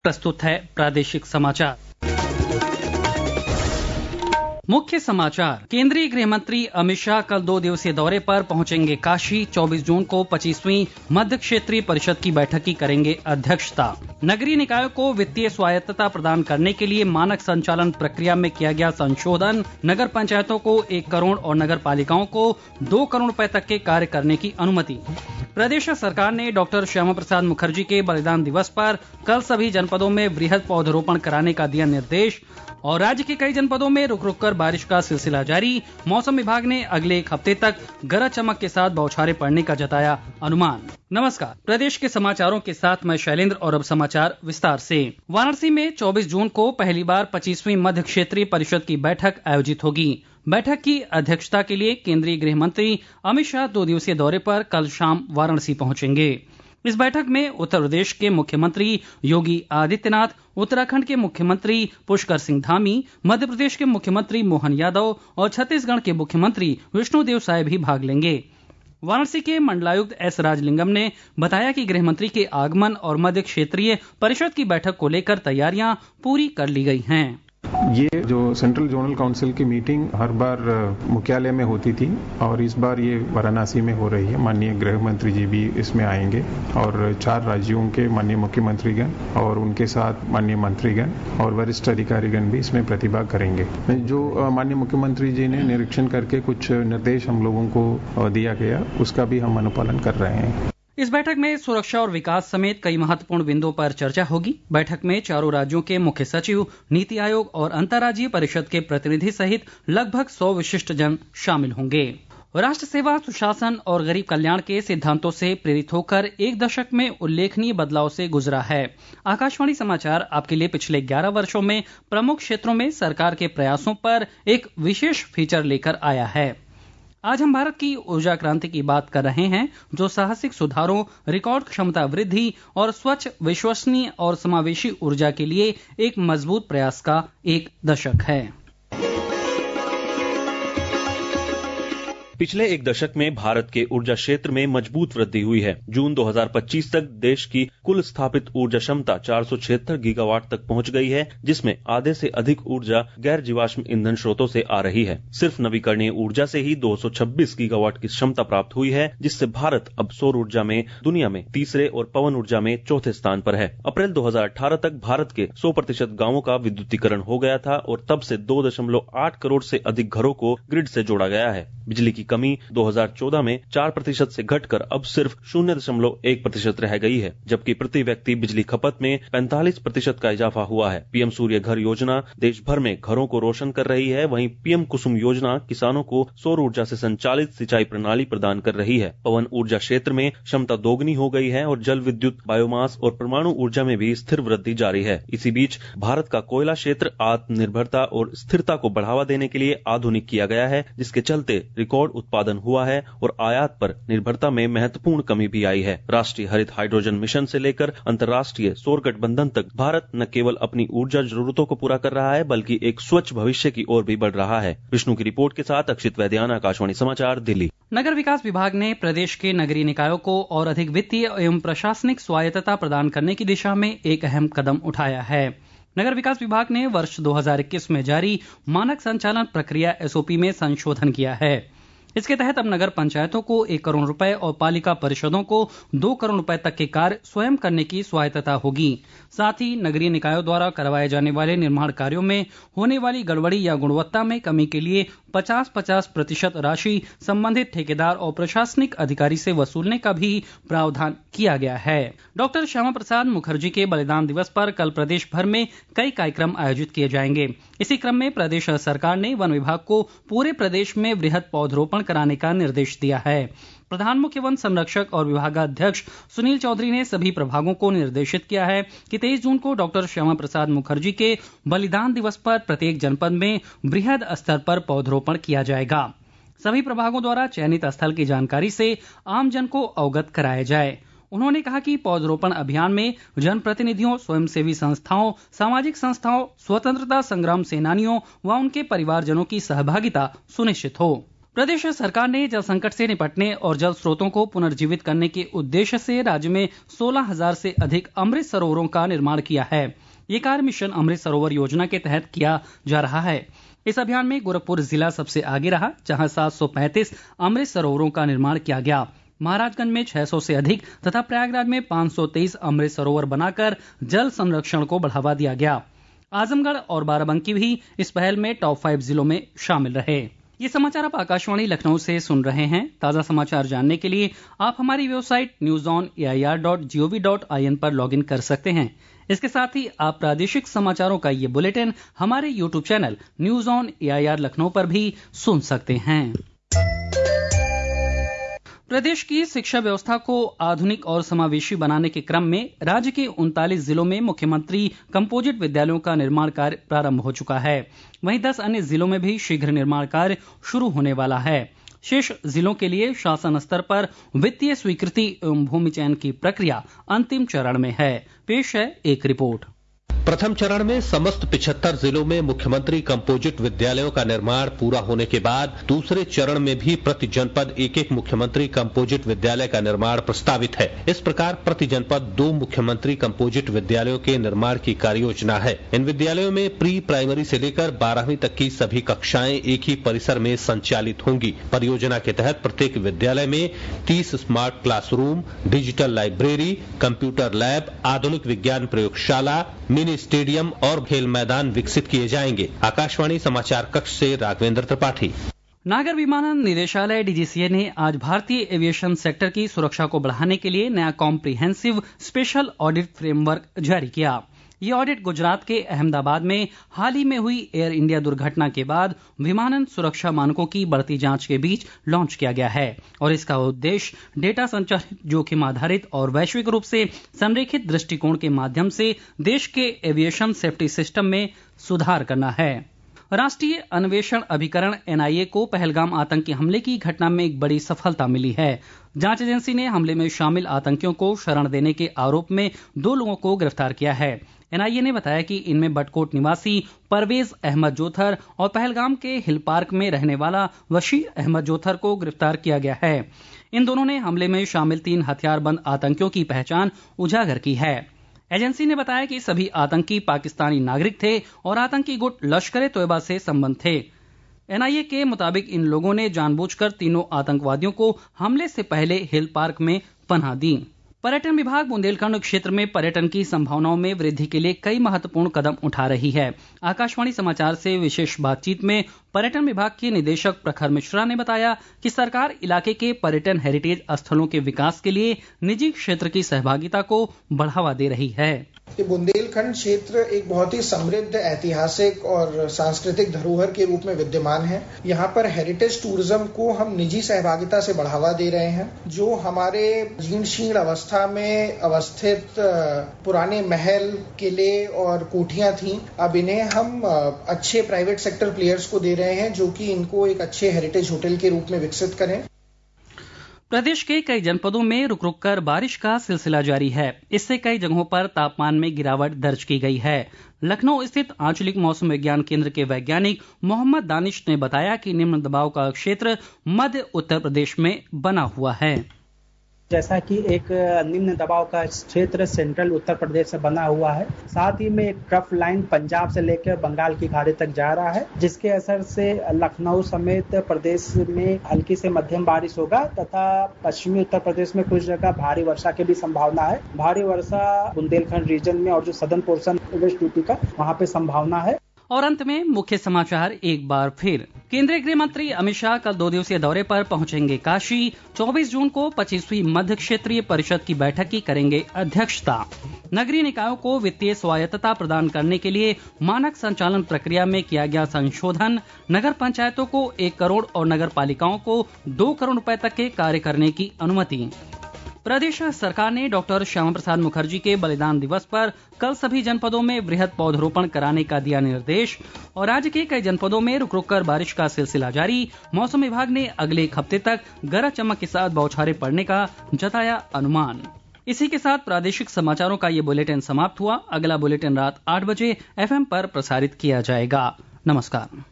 प्रस्तुत है प्रादेशिक समाचार। मुख्य समाचार। केंद्रीय गृह मंत्री अमित शाह कल 2 दिवसीय दौरे पर पहुंचेंगे काशी। 24 जून को 25वीं मध्य क्षेत्रीय परिषद की बैठक की करेंगे अध्यक्षता। नगरीय निकायों को वित्तीय स्वायत्तता प्रदान करने के लिए मानक संचालन प्रक्रिया में किया गया संशोधन। नगर पंचायतों को 1 करोड़ और नगर पालिकाओं को 2 करोड़ रुपए तक के कार्य करने की अनुमति। प्रदेश सरकार ने डॉक्टर श्यामा प्रसाद मुखर्जी के बलिदान दिवस पर कल सभी जनपदों में वृहद पौधरोपण कराने का दिया निर्देश। और राज्य के कई जनपदों में रुक रुक कर बारिश का सिलसिला जारी। मौसम विभाग ने अगले 1 हफ्ते तक गरज चमक के साथ बौछारें पड़ने का जताया अनुमान। नमस्कार, प्रदेश के समाचारों के साथ मैं शैलेंद्र और अब समाचार विस्तार से। वाराणसी में 24 जून को पहली बार 25वीं मध्य क्षेत्रीय परिषद की बैठक आयोजित होगी। बैठक की अध्यक्षता के लिए केंद्रीय गृह मंत्री अमित शाह 2 दिवसीय दौरे पर कल शाम वाराणसी पहुंचेंगे। इस बैठक में उत्तर प्रदेश के मुख्यमंत्री योगी आदित्यनाथ, उत्तराखंड के मुख्यमंत्री पुष्कर सिंह धामी, मध्य प्रदेश के मुख्यमंत्री मोहन यादव और छत्तीसगढ़ के मुख्यमंत्री विष्णुदेव साय भी भाग लेंगे। वाराणसी के मंडलायुक्त एस राजलिंगम ने बताया कि गृह मंत्री के आगमन और मध्य क्षेत्रीय परिषद की बैठक को लेकर तैयारियां पूरी कर ली गई हैं। ये जो सेंट्रल जोनल काउंसिल की मीटिंग हर बार मुख्यालय में होती थी और इस बार ये वाराणसी में हो रही है। माननीय गृह मंत्री जी भी इसमें आएंगे और 4 राज्यों के माननीय मुख्यमंत्रीगण और उनके साथ माननीय मंत्रीगण और वरिष्ठ अधिकारीगण भी इसमें प्रतिभाग करेंगे। जो माननीय मुख्यमंत्री जी ने निरीक्षण करके कुछ निर्देश हम लोगों को दिया गया, उसका भी हम अनुपालन कर रहे हैं। इस बैठक में सुरक्षा और विकास समेत कई महत्वपूर्ण बिंदुओं पर चर्चा होगी। बैठक में 4 राज्यों के मुख्य सचिव, नीति आयोग और अंतर्राज्यीय परिषद के प्रतिनिधि सहित लगभग 100 विशिष्ट जन शामिल होंगे। राष्ट्र सेवा, सुशासन और गरीब कल्याण के सिद्धांतों से प्रेरित होकर 1 दशक में उल्लेखनीय बदलाव से गुजरा है। आकाशवाणी समाचार आपके लिए पिछले 11 वर्षों में प्रमुख क्षेत्रों में सरकार के प्रयासों पर एक विशेष फीचर लेकर आया है। आज हम भारत की ऊर्जा क्रांति की बात कर रहे हैं, जो साहसिक सुधारों, रिकॉर्ड क्षमता वृद्धि और स्वच्छ, विश्वसनीय और समावेशी ऊर्जा के लिए एक मजबूत प्रयास का 1 दशक है। पिछले 1 दशक में भारत के ऊर्जा क्षेत्र में मजबूत वृद्धि हुई है। जून 2025 तक देश की कुल स्थापित ऊर्जा क्षमता 476 गीगावाट तक पहुंच गई है, जिसमें आधे से अधिक ऊर्जा गैर जीवाश्म ईंधन स्रोतों से आ रही है। सिर्फ नवीकरणीय ऊर्जा से ही 226 गीगावाट की क्षमता प्राप्त हुई है, जिससे भारत अब सौर ऊर्जा में दुनिया में तीसरे और पवन ऊर्जा में चौथे स्थान पर है। अप्रैल 2018 तक भारत के 100% गांवों का विद्युतीकरण हो गया था और तब से 2.8 करोड़ से अधिक घरों को ग्रिड से जोड़ा गया है। बिजली की कमी 2014 में 4% से घटकर अब सिर्फ 0.1% रह गई है, जबकि प्रति व्यक्ति बिजली खपत में 45% का इजाफा हुआ है। पीएम सूर्य घर योजना देश भर में घरों को रोशन कर रही है, वहीं पीएम कुसुम योजना किसानों को सौर ऊर्जा से संचालित सिंचाई प्रणाली प्रदान कर रही है। पवन ऊर्जा क्षेत्र में क्षमता दोगुनी हो गई है और जल विद्युत, बायोमास और परमाणु ऊर्जा में भी स्थिर वृद्धि जारी है। इसी बीच भारत का कोयला क्षेत्र आत्मनिर्भरता और स्थिरता को बढ़ावा देने के लिए आधुनिक किया गया है, जिसके चलते रिकॉर्ड उत्पादन हुआ है और आयात पर निर्भरता में महत्वपूर्ण कमी भी आई है। राष्ट्रीय हरित हाइड्रोजन मिशन से लेकर अंतर्राष्ट्रीय सौर गठबंधन तक भारत न केवल अपनी ऊर्जा जरूरतों को पूरा कर रहा है, बल्कि एक स्वच्छ भविष्य की ओर भी बढ़ रहा है। विष्णु की रिपोर्ट के साथ अक्षित वैद्यान, आकाशवाणी समाचार, दिल्ली। नगर विकास विभाग ने प्रदेश के नगरीय निकायों को और अधिक वित्तीय एवं प्रशासनिक स्वायत्तता प्रदान करने की दिशा में एक अहम कदम उठाया है। नगर विकास विभाग ने वर्ष 2021 में जारी मानक संचालन प्रक्रिया SOP में संशोधन किया है। इसके तहत अब नगर पंचायतों को 1 करोड़ रुपए और पालिका परिषदों को 2 करोड़ रुपए तक के कार्य स्वयं करने की स्वायत्तता होगी। साथ ही नगरीय निकायों द्वारा करवाए जाने वाले निर्माण कार्यों में होने वाली गड़बड़ी या गुणवत्ता में कमी के लिए 50% राशि संबंधित ठेकेदार और प्रशासनिक अधिकारी से वसूलने का भी प्रावधान किया गया है। डॉक्टर श्यामा प्रसाद मुखर्जी के बलिदान दिवस पर कल प्रदेश भर में कई कार्यक्रम आयोजित किए जाएंगे। इसी क्रम में प्रदेश सरकार ने वन विभाग को पूरे प्रदेश में वृहद पौधरोपण कराने का निर्देश दिया है। प्रधान मुख्य वन संरक्षक और विभागाध्यक्ष सुनील चौधरी ने सभी प्रभागों को निर्देशित किया है कि 23 जून को डॉक्टर श्यामा प्रसाद मुखर्जी के बलिदान दिवस पर प्रत्येक जनपद में वृहद स्तर पर पौधरोपण किया जाएगा। सभी प्रभागों द्वारा चयनित स्थल की जानकारी से आमजन को अवगत कराया जाए। उन्होंने कहा कि पौधरोपण अभियान में जनप्रतिनिधियों, स्वयंसेवी संस्थाओं, सामाजिक संस्थाओं, स्वतंत्रता संग्राम सेनानियों व उनके परिवारजनों की सहभागिता सुनिश्चित हो। प्रदेश सरकार ने जल संकट से निपटने और जल स्रोतों को पुनर्जीवित करने के उद्देश्य से राज्य में 16,000 से अधिक अमृत सरोवरों का निर्माण किया है। ये कार्य मिशन अमृत सरोवर योजना के तहत किया जा रहा है। इस अभियान में गोरखपुर जिला सबसे आगे रहा, जहां 735 अमृत सरोवरों का निर्माण किया गया। महाराजगंज में 600 से अधिक तथा प्रयागराज में 523 अमृत सरोवर बनाकर जल संरक्षण को बढ़ावा दिया गया। आजमगढ़ और बाराबंकी भी इस पहल में टॉप 5 जिलों में शामिल रहे। ये समाचार आप आकाशवाणी लखनऊ से सुन रहे हैं। ताजा समाचार जानने के लिए आप हमारी वेबसाइट newsonair.gov.in पर लॉगिन कर सकते हैं। इसके साथ ही आप प्रादेशिक समाचारों का ये बुलेटिन हमारे YouTube channel news on AIR Lucknow पर भी सुन सकते हैं। प्रदेश की शिक्षा व्यवस्था को आधुनिक और समावेशी बनाने के क्रम में राज्य के 39 जिलों में मुख्यमंत्री कंपोजिट विद्यालयों का निर्माण कार्य प्रारंभ हो चुका है। वहीं 10 अन्य जिलों में भी शीघ्र निर्माण कार्य शुरू होने वाला है। शेष जिलों के लिए शासन स्तर पर वित्तीय स्वीकृति एवं भूमि चयन की प्रक्रिया अंतिम चरण में है। पेश है एक रिपोर्ट। प्रथम चरण में समस्त 75 जिलों में मुख्यमंत्री कंपोजिट विद्यालयों का निर्माण पूरा होने के बाद दूसरे चरण में भी प्रति जनपद एक मुख्यमंत्री कंपोजिट विद्यालय का निर्माण प्रस्तावित है। इस प्रकार प्रति जनपद 2 मुख्यमंत्री कंपोजिट विद्यालयों के निर्माण की कार्ययोजना है। इन विद्यालयों में प्री प्राइमरी से लेकर 12वीं तक की सभी कक्षाएं एक ही परिसर में संचालित होंगी। परियोजना के तहत प्रत्येक विद्यालय में 30 smart classroom, digital library, computer lab, आधुनिक विज्ञान प्रयोगशाला, मिनी स्टेडियम और खेल मैदान विकसित किए जाएंगे। आकाशवाणी समाचार कक्ष से राघवेंद्र त्रिपाठी। नागर विमानन निदेशालय डीजीसीए ने आज भारतीय एविएशन सेक्टर की सुरक्षा को बढ़ाने के लिए नया कॉम्प्रिहेंसिव स्पेशल ऑडिट फ्रेमवर्क जारी किया। ये ऑडिट गुजरात के अहमदाबाद में हाल ही में हुई एयर इंडिया दुर्घटना के बाद विमानन सुरक्षा मानकों की बढ़ती जांच के बीच लॉन्च किया गया है और इसका उद्देश्य डेटा संचालित, जोखिम आधारित और वैश्विक रूप से संरेखित दृष्टिकोण के माध्यम से देश के एविएशन सेफ्टी सिस्टम में सुधार करना है। राष्ट्रीय अन्वेषण अभिकरण एनआईए को पहलगाम आतंकी हमले की घटना में एक बड़ी सफलता मिली है। जांच एजेंसी ने हमले में शामिल आतंकियों को शरण देने के आरोप में 2 लोगों को गिरफ्तार किया है। एनआईए ने बताया कि इनमें बटकोट निवासी परवेज अहमद जोथर और पहलगाम के हिल पार्क में रहने वाला वशी अहमद जोथर को गिरफ्तार किया गया है। इन दोनों ने हमले में शामिल 3 हथियारबंद आतंकियों की पहचान उजागर की है। एजेंसी ने बताया कि सभी आतंकी पाकिस्तानी नागरिक थे और आतंकी गुट लश्कर-ए-तोयबा से संबंध थे। एनआईए के मुताबिक इन लोगों ने जानबूझकर तीनों आतंकवादियों को हमले से पहले हिल पार्क में पनाह दी। पर्यटन विभाग बुंदेलखंड क्षेत्र में पर्यटन की संभावनाओं में वृद्धि के लिए कई महत्वपूर्ण कदम उठा रही है। आकाशवाणी समाचार से विशेष बातचीत में पर्यटन विभाग के निदेशक प्रखर मिश्रा ने बताया कि सरकार इलाके के पर्यटन हेरिटेज स्थलों के विकास के लिए निजी क्षेत्र की सहभागिता को बढ़ावा दे रही है। बुंदेलखंड क्षेत्र एक बहुत ही समृद्ध ऐतिहासिक और सांस्कृतिक धरोहर के रूप में विद्यमान है। यहाँ पर हेरिटेज टूरिज्म को हम निजी सहभागिता से बढ़ावा दे रहे हैं। जो हमारे जीर्ण शीर्ण अवस्था में अवस्थित पुराने महल, किले और कोठियां थीं, अब इन्हें हम अच्छे प्राइवेट सेक्टर प्लेयर्स को दे रहे हैं, जो कि इनको एक अच्छे हेरिटेज होटल के रूप में विकसित करें। प्रदेश के कई जनपदों में रुक रुक कर बारिश का सिलसिला जारी है। इससे कई जगहों पर तापमान में गिरावट दर्ज की गई है। लखनऊ स्थित आंचलिक मौसम विज्ञान केंद्र के वैज्ञानिक मोहम्मद दानिश ने बताया कि निम्न दबाव का क्षेत्र मध्य उत्तर प्रदेश में बना हुआ है। जैसा कि एक निम्न दबाव का क्षेत्र सेंट्रल उत्तर प्रदेश से बना हुआ है, साथ ही में एक ट्रफ लाइन पंजाब से लेकर बंगाल की खाड़ी तक जा रहा है, जिसके असर से लखनऊ समेत प्रदेश में हल्की से मध्यम बारिश होगा तथा पश्चिमी उत्तर प्रदेश में कुछ जगह भारी वर्षा की भी संभावना है। भारी वर्षा बुंदेलखंड रीजन में और जो सदर्न पोर्शन वेस्ट यूपी का, वहाँ पे संभावना है। और अंत में मुख्य समाचार एक बार फिर। केंद्रीय गृह मंत्री अमित शाह कल 2 दिवसीय दौरे पर पहुंचेंगे काशी। 24 जून को 25वीं मध्य क्षेत्रीय परिषद की बैठक की करेंगे अध्यक्षता। नगरीय निकायों को वित्तीय स्वायत्तता प्रदान करने के लिए मानक संचालन प्रक्रिया में किया गया संशोधन। नगर पंचायतों को 1 करोड़ और नगर पालिकाओं को 2 करोड़ रुपए तक के कार्य करने की अनुमति। प्रदेश सरकार ने डॉक्टर श्यामा प्रसाद मुखर्जी के बलिदान दिवस पर कल सभी जनपदों में वृहद पौधरोपण कराने का दिया निर्देश। और राज्य के कई जनपदों में रुक रुक कर बारिश का सिलसिला जारी। मौसम विभाग ने अगले 1 हफ्ते तक गरज चमक के साथ बौछारें पड़ने का जताया अनुमान। इसी के साथ प्रादेशिक समाचारों का ये बुलेटिन समाप्त हुआ। अगला बुलेटिन रात 8 बजे FM पर प्रसारित किया जाएगा। नमस्कार।